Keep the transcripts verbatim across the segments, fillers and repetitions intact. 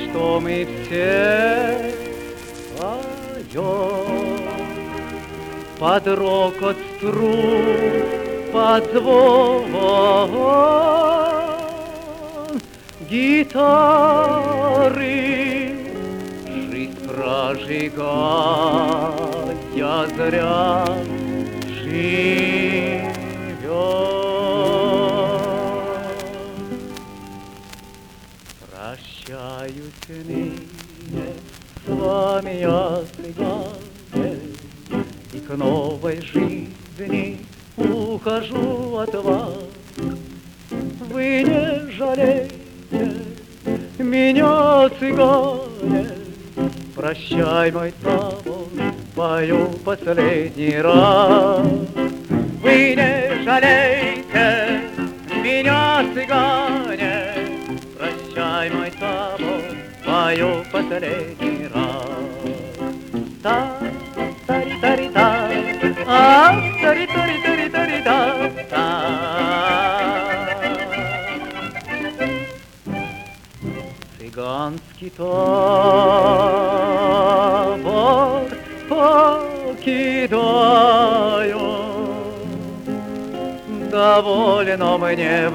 что мы все поем под рокот струн, под звон гитары. Жизнь прожигая зря живет. Прощаюсь ныне с вами, я цыгане, и к новой жизни ухожу от вас. Вы не жалейте меня, цыгане, прощай, мой табор, пою последний раз. Вы не жалейте меня, цыгане, прощай, мой табор, пою последний раз. Та-тари-тари-та, ах, тари-тари-тари-тари-та. Цыганский табор покидаю, довольно мне в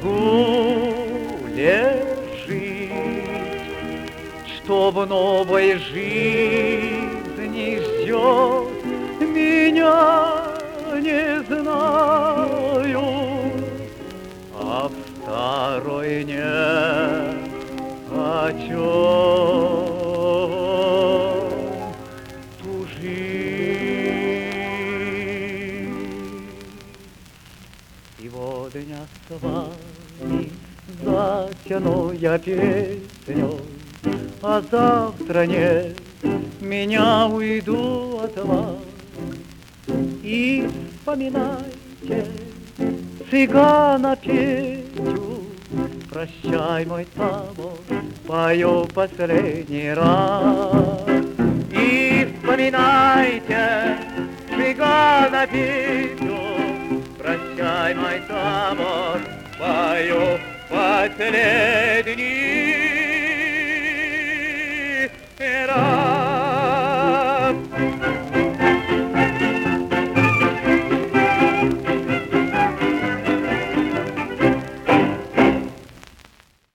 разгуле жить, что в новой жизни ждет меня, не знаю, а в старой нет о чем тужить. Сегодня с вами затяну я песню, а завтра нет, меня уйду от вас. И вспоминайте цыгана Петю, прощай, мой табор, пою последний раз. И вспоминайте цыгана Петю, прощай, мой табор, пою последний раз.